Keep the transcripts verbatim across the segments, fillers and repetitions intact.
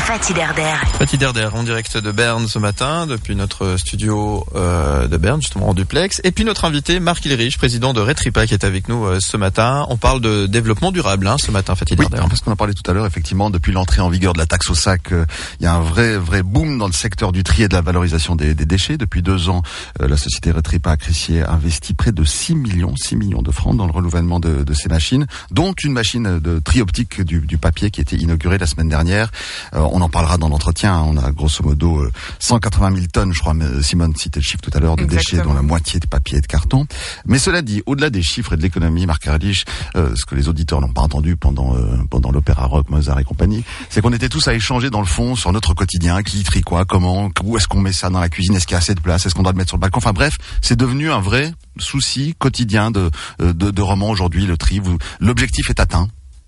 Fatih Derder. Fatih Derder en direct de Berne ce matin, depuis notre studio euh, de Berne, justement en duplex. Et puis notre invité, Marc Ilrich, président de Retripa, qui est avec nous euh, ce matin. On parle de développement durable hein, ce matin, Fatih Derder. Oui, parce qu'on en parlait tout à l'heure, effectivement, depuis l'entrée en vigueur de la taxe au sac, il euh, y a un vrai vrai boom dans le secteur du tri et de la valorisation des, des déchets. Depuis deux ans, euh, la société Retripa à Crissier investit près de six millions de francs dans le renouvellement de, de ces machines, dont une machine de tri optique du, du papier qui a été inaugurée la semaine dernière. Euh, on en parlera dans l'entretien. On a grosso modo euh, cent quatre-vingt mille tonnes, je crois, Simone citait le chiffre tout à l'heure, de Exactement. déchets, dont la moitié de papier et de carton. Mais cela dit, au-delà des chiffres et de l'économie, Marc Ilrich, euh, ce que les auditeurs n'ont pas entendu pendant euh, pendant l'opéra rock, Mozart et compagnie, c'est qu'on était tous à échanger dans le fond sur notre quotidien, qui trie quoi, comment, où est-ce qu'on met ça dans la cuisine, est-ce qu'il y a assez de place, est-ce qu'on doit le mettre sur le balcon. Enfin bref, c'est devenu un vrai souci quotidien de de, de romans aujourd'hui, le tri. Vous, l'objectif est atteint.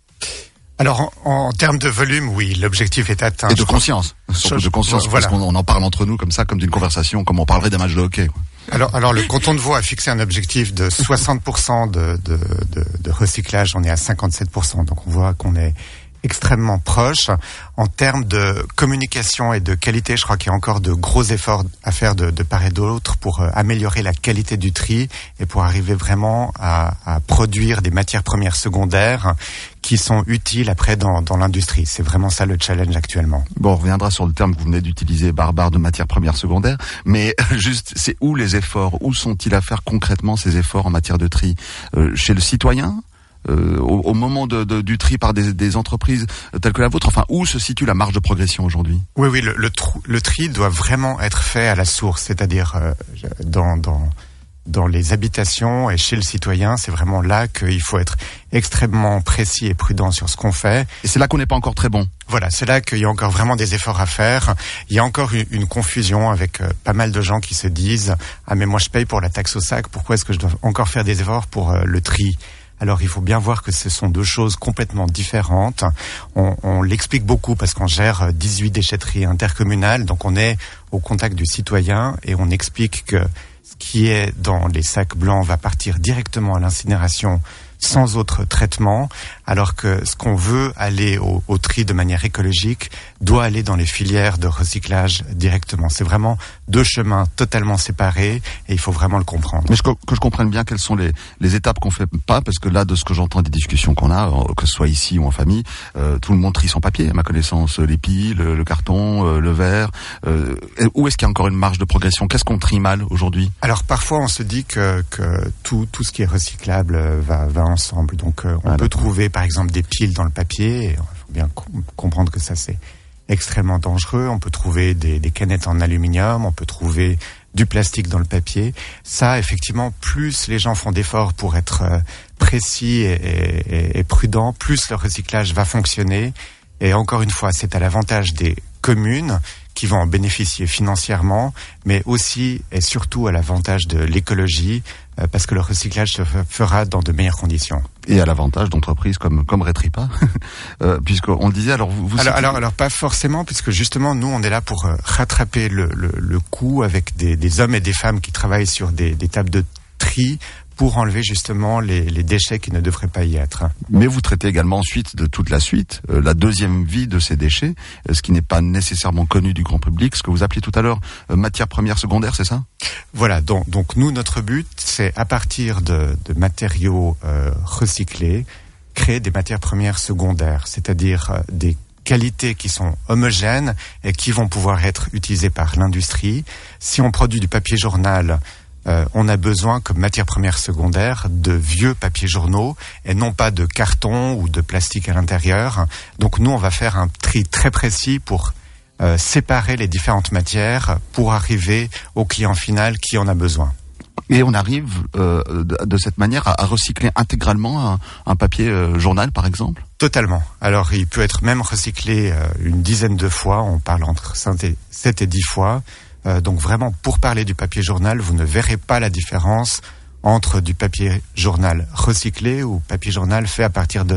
Alors, en, en termes de volume, oui, l'objectif est atteint. Et de conscience, surtout de conscience, voilà. Parce qu'on on en parle entre nous comme ça, comme d'une conversation, comme on parlerait d'un match de hockey, quoi. Alors, alors le canton de Vaud a fixé un objectif de soixante pour cent de, de, de, de recyclage. On est à cinquante-sept pour cent, donc on voit qu'on est extrêmement proche. En termes de communication et de qualité, je crois qu'il y a encore de gros efforts à faire de, de part et d'autre pour euh, améliorer la qualité du tri et pour arriver vraiment à, à produire des matières premières secondaires qui sont utiles après dans, dans l'industrie. C'est vraiment ça le challenge actuellement. Bon, on reviendra sur le terme que vous venez d'utiliser, barbare, de matières premières secondaires, mais juste, c'est où les efforts? Où sont-ils à faire concrètement ces efforts en matière de tri? euh, Chez le citoyen? Euh, au, au moment de, de, du tri par des, des entreprises telles que la vôtre, enfin, où se situe la marge de progression aujourd'hui? Oui, oui, le, le, trou, le tri doit vraiment être fait à la source, c'est-à-dire euh, dans, dans, dans les habitations et chez le citoyen. C'est vraiment là qu'il faut être extrêmement précis et prudent sur ce qu'on fait. Et c'est là qu'on n'est pas encore très bon. Voilà, c'est là qu'il y a encore vraiment des efforts à faire. Il y a encore une, une confusion avec euh, pas mal de gens qui se disent « Ah mais moi je paye pour la taxe au sac, pourquoi est-ce que je dois encore faire des efforts pour euh, le tri ?» Alors il faut bien voir que ce sont deux choses complètement différentes. On, on l'explique beaucoup parce qu'on gère dix-huit déchetteries intercommunales, donc on est au contact du citoyen et on explique que ce qui est dans les sacs blancs va partir directement à l'incinération sans autre traitement, alors que ce qu'on veut aller au, au tri de manière écologique doit aller dans les filières de recyclage directement. C'est vraiment deux chemins totalement séparés et il faut vraiment le comprendre. Mais je, que je comprenne bien quelles sont les, les étapes qu'on fait pas, parce que là, de ce que j'entends des discussions qu'on a, que ce soit ici ou en famille, euh, tout le monde trie son papier, à ma connaissance, les piles, le, le carton, euh, le verre. Euh, où est-ce qu'il y a encore une marge de progression? Qu'est-ce qu'on trie mal aujourd'hui? Alors parfois, on se dit que, que tout, tout ce qui est recyclable va, va ensemble. Donc euh, on ah, peut d'accord. trouver par exemple des piles dans le papier. Il faut bien co- comprendre que ça c'est extrêmement dangereux. On peut trouver des, des canettes en aluminium, on peut trouver du plastique dans le papier. Ça, effectivement, plus les gens font d'efforts pour être euh, précis et, et, et prudents, plus le recyclage va fonctionner. Et encore une fois, c'est à l'avantage des communes qui vont en bénéficier financièrement, mais aussi et surtout à l'avantage de l'écologie, euh, parce que le recyclage se fera dans de meilleures conditions. Et à l'avantage d'entreprises comme comme Retripa, euh, puisqu'on le disait. Alors, vous, vous alors, alors, alors pas forcément, puisque justement nous on est là pour euh, rattraper le, le, le coût avec des, des hommes et des femmes qui travaillent sur des, des tables de tri pour enlever justement les, les déchets qui ne devraient pas y être. Mais vous traitez également ensuite de toute la suite, euh, la deuxième vie de ces déchets, euh, ce qui n'est pas nécessairement connu du grand public, ce que vous appelez tout à l'heure euh, matière première secondaire, c'est ça? Voilà, donc, donc nous, notre but, c'est à partir de, de matériaux euh, recyclés, créer des matières premières secondaires, c'est-à-dire euh, des qualités qui sont homogènes et qui vont pouvoir être utilisées par l'industrie. Si on produit du papier journal, Euh, on a besoin, comme matière première secondaire, de vieux papiers journaux et non pas de carton ou de plastique à l'intérieur. Donc nous, on va faire un tri très précis pour euh, séparer les différentes matières pour arriver au client final qui en a besoin. Et on arrive euh, de, de cette manière à, à recycler intégralement un, un papier euh, journal, par exemple? Totalement. Alors, il peut être même recyclé euh, une dizaine de fois. On parle entre sept et dix fois. Euh, donc vraiment, pour parler du papier journal, vous ne verrez pas la différence entre du papier journal recyclé ou papier journal fait à partir de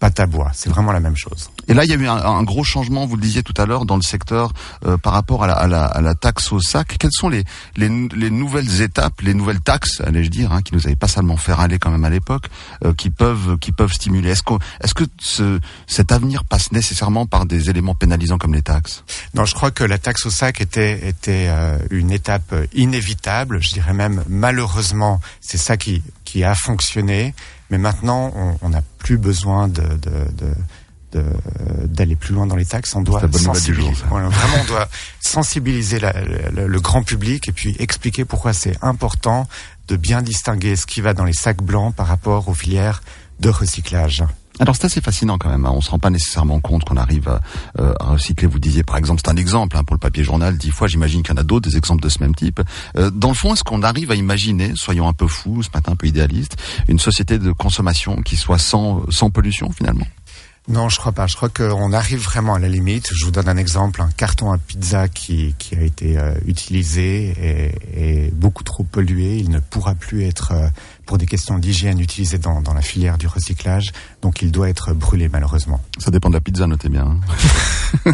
pâte à bois. C'est vraiment la même chose. Et là, il y a eu un, un gros changement, vous le disiez tout à l'heure, dans le secteur euh, par rapport à la, à, la, à la taxe au sac. Quelles sont les, les, les nouvelles étapes, les nouvelles taxes, allais-je dire, hein, qui nous avaient pas seulement fait râler quand même à l'époque, euh, qui peuvent qui peuvent stimuler. Est-ce que est-ce que ce, cet avenir passe nécessairement par des éléments pénalisants comme les taxes? Non, je crois que la taxe au sac était était euh, une étape inévitable. Je dirais même malheureusement, c'est ça qui qui a fonctionné. Mais maintenant, on n'a plus besoin de, de, de, de, d'aller plus loin dans les taxes. On doit sensibiliser. Jour, voilà, vraiment, on doit sensibiliser la, la, le grand public et puis expliquer pourquoi c'est important de bien distinguer ce qui va dans les sacs blancs par rapport aux filières de recyclage. Alors c'est assez fascinant quand même, hein. On se rend pas nécessairement compte qu'on arrive à, euh, à recycler. Vous disiez par exemple, c'est un exemple hein, pour le papier journal, dix fois, j'imagine qu'il y en a d'autres, des exemples de ce même type. Euh, dans le fond, est-ce qu'on arrive à imaginer, soyons un peu fous, ce matin un peu idéalistes, une société de consommation qui soit sans, sans pollution finalement? Non, je crois pas. Je crois qu'on arrive vraiment à la limite. Je vous donne un exemple, un carton à pizza qui, qui a été euh, utilisé et, et beaucoup trop pollué. Il ne pourra plus être, euh, pour des questions d'hygiène, utilisé dans, dans la filière du recyclage. Donc il doit être brûlé malheureusement. Ça dépend de la pizza, notez bien. Hein.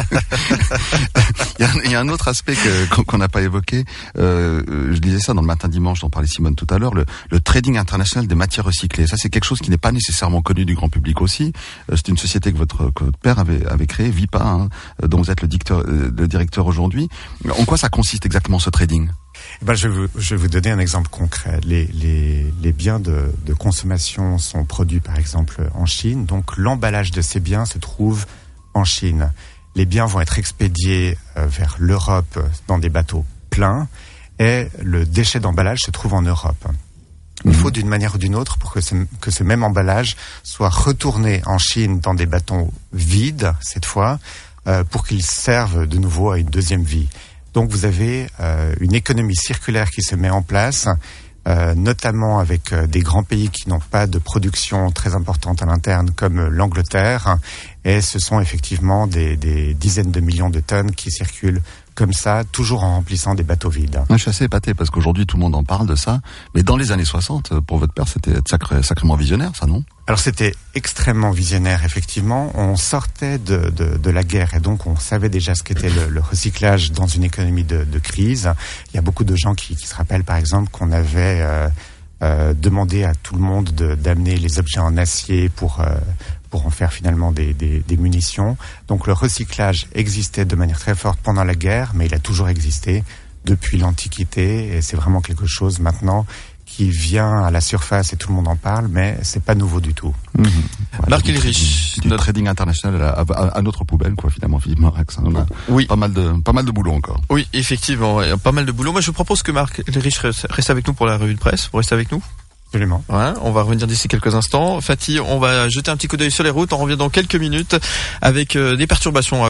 il, y a, il y a un autre aspect que, qu'on n'a pas évoqué. Euh, je disais ça dans le Matin Dimanche, dont parlait Simone tout à l'heure, le, le trading international des matières recyclées. Ça, c'est quelque chose qui n'est pas nécessairement connu du grand public aussi. Euh, c'est une société que votre, que votre père avait, avait créée, Vipa, hein, dont vous êtes le, dicteur, le directeur aujourd'hui. En quoi ça consiste exactement ce trading? Eh ben, je, vais vous, je vais vous donner un exemple concret. Les, les, les biens de, de consommation sont produits par exemple en Chine, donc l'emballage de ces biens se trouve en Chine. Les biens vont être expédiés euh, vers l'Europe dans des bateaux pleins et le déchet d'emballage se trouve en Europe. Il faut d'une manière ou d'une autre pour que ce, que ce même emballage soit retourné en Chine dans des bâtons vides, cette fois, euh, pour qu'il serve de nouveau à une deuxième vie. Donc vous avez euh, une économie circulaire qui se met en place, euh, notamment avec euh, des grands pays qui n'ont pas de production très importante à l'interne, comme euh, l'Angleterre. Et ce sont effectivement des, des dizaines de millions de tonnes qui circulent comme ça, toujours en remplissant des bateaux vides. Je suis assez épaté parce qu'aujourd'hui tout le monde en parle de ça, mais dans les années soixante, pour votre père, c'était sacré, sacrément visionnaire, ça, non? Alors c'était extrêmement visionnaire, effectivement. On sortait de, de, de la guerre et donc on savait déjà ce qu'était le, le recyclage dans une économie de, de crise. Il y a beaucoup de gens qui, qui se rappellent, par exemple, qu'on avait euh, euh, demandé à tout le monde de, d'amener les objets en acier pour euh, pour en faire finalement des, des, des munitions. Donc le recyclage existait de manière très forte pendant la guerre, mais il a toujours existé depuis l'Antiquité et c'est vraiment quelque chose maintenant qui vient à la surface et tout le monde en parle, mais c'est pas nouveau du tout. Mmh. Voilà, Marc Ilrich, notre trading international à, à, à notre poubelle, quoi, finalement, Philippe Morax. On a oui. pas mal de pas mal de boulot encore. Oui, effectivement, pas mal de boulot. Moi, je propose que Marc Ilrich reste avec nous pour la revue de presse. Vous restez avec nous? Absolument. Ouais, on va revenir d'ici quelques instants. Fatih, on va jeter un petit coup d'œil sur les routes. On revient dans quelques minutes avec euh, des perturbations.